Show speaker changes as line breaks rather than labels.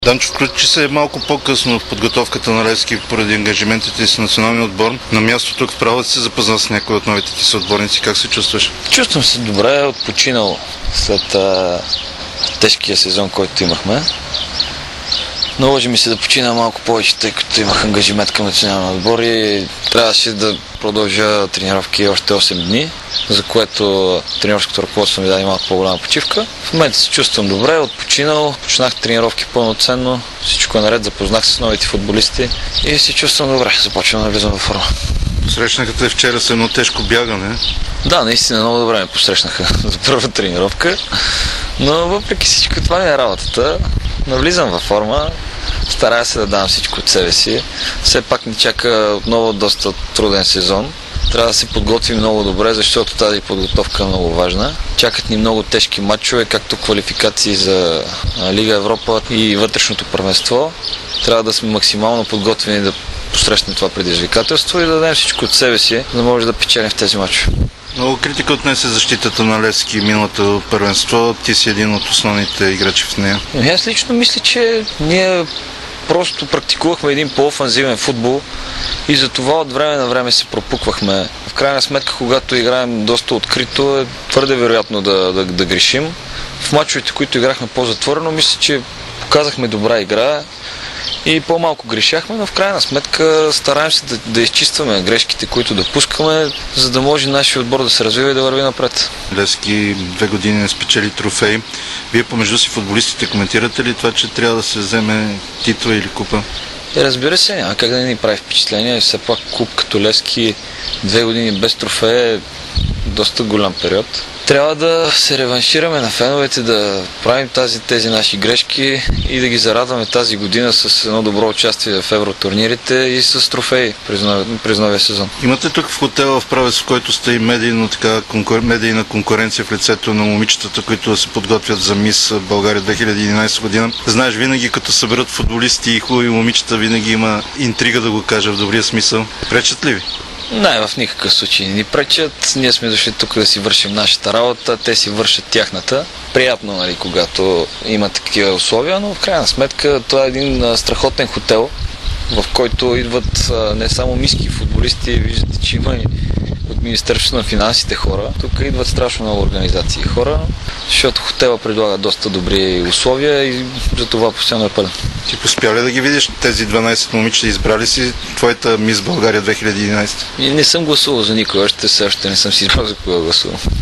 Данчо, включи се малко по-късно в подготовката на Левски поради ангажиментите си с националния отбор. На място тук вправо да се запозна с някои от новите ти съотборници. Как се чувстваш?
Чувствам се добре, отпочинал след тежкия сезон, който имахме. Наложи ми се да почина малко повече, тъй като имах ангажимент към националния отбор и трябваше да продължа тренировки още 8 дни, за което тренерското ръководство ми даде малко по-голяма почивка. В момента се чувствам добре, отпочинал, почнах тренировки пълноценно, всичко е наред, запознах се с новите футболисти и се чувствам добре, започвам да влизам във форма.
Посрещнаха те вчера с едно тежко бягане.
Да, наистина много добре ме посрещнаха за първа тренировка, но въпреки всичко това ми е работата. Навлизам във форма, старая се да дам всичко от себе си. Все пак ни чака отново доста труден сезон. Трябва да се подготвим много добре, защото тази подготовка е много важна. Чакат ни много тежки матчове, както квалификации за Лига Европа и вътрешното първенство. Трябва да сме максимално подготвени да посрещнем това предизвикателство и да дадем всичко от себе си, за да може да печелим в тези матчове.
Много критика отнесе защитата на Левски миналото първенство. Ти си един от основните играчи в нея.
Аз лично мисля, че ние просто практикувахме един по-офанзивен футбол и затова от време на време се пропуквахме. В крайна сметка, когато играем доста открито, е твърде вероятно да грешим. В мачовете, които играхме по-затворено, мисля, че показахме добра игра и по-малко грешахме, но в крайна сметка стараем се да изчистваме грешките, които допускаме, за да може нашия отбор да се развива и да върви напред.
Левски 2 години не спечели трофей. Вие помежду си футболистите коментирате ли това, че трябва да се вземе титла или купа?
Разбира се, няма как да не ни прави впечатление. Все пак клуб като Левски 2 години без трофей е доста голям период. Трябва да се реваншираме на феновете, да правим тези наши грешки и да ги зарадваме тази година с едно добро участие в евротурнирите и с трофеи през новия сезон.
Имате тук в хотела в Правец, в който стои медийна конкуренция в лицето на момичетата, които се подготвят за Мис България 2011 година. Знаеш, винаги като съберат футболисти и хубави момичета, винаги има интрига, да го кажа в добрия смисъл. Пречат ли ви?
Не, в никакъв случай не ни пречат. Ние сме дошли тук да си вършим нашата работа, те си вършат тяхната. Приятно, нали, когато има такива условия, но в крайна сметка това е един страхотен хотел, в който идват не само миски футболисти, виждате, че има и от Министерството на финансите хора. Тук идват страшно много организации хора, защото хотела предлага доста добри условия и за това постоянно е пълен.
Ти успя ли да ги видиш тези 12 момичета? Избрали си твоята Мис България 2011?
Не съм гласувал за никой, още не съм си избрал за кога гласувам.